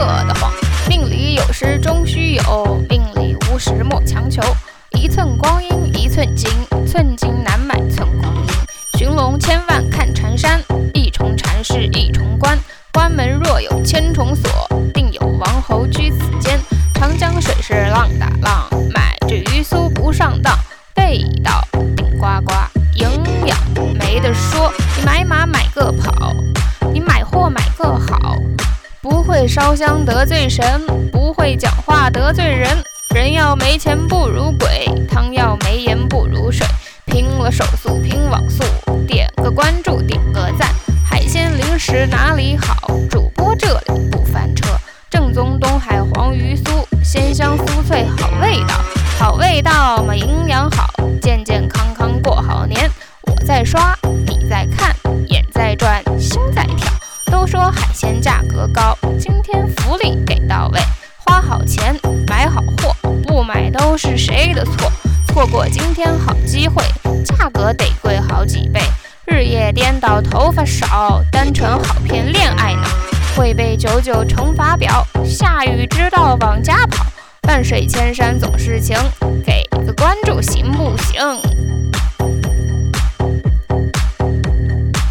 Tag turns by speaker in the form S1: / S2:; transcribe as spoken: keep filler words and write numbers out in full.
S1: 得慌。命里有时终须有，命里无时莫强求。一寸光阴一寸金，寸金难买寸光阴。寻龙千万看缠山，一重缠是一重关。关门若有千重锁，定有王侯居此间。长江水是浪打浪，买只鱼酥不上当。味道顶呱呱，营养没得说。你买马买个跑，你买货买个好。不会烧香得罪神，不会讲话得罪人。人要没钱不如鬼，汤要没盐不如水。拼了手速拼网速，点个关注点个赞。海鲜零食哪里好？主播这里不翻车。正宗东海黄鱼酥，鲜香酥脆好味道。好味道嘛，营养好，健健康康过好年。我在刷，你在看，眼在转，心在跳。都说海鲜价格高，今天福利给到位。花好钱，买好货，不买都是谁的错？错过今天好机会，价格得贵好几倍。日夜颠倒头发少，单纯好骗恋爱脑。会背九九乘法表，下雨知道往家跑。万水千山总是情，给个关注行不行？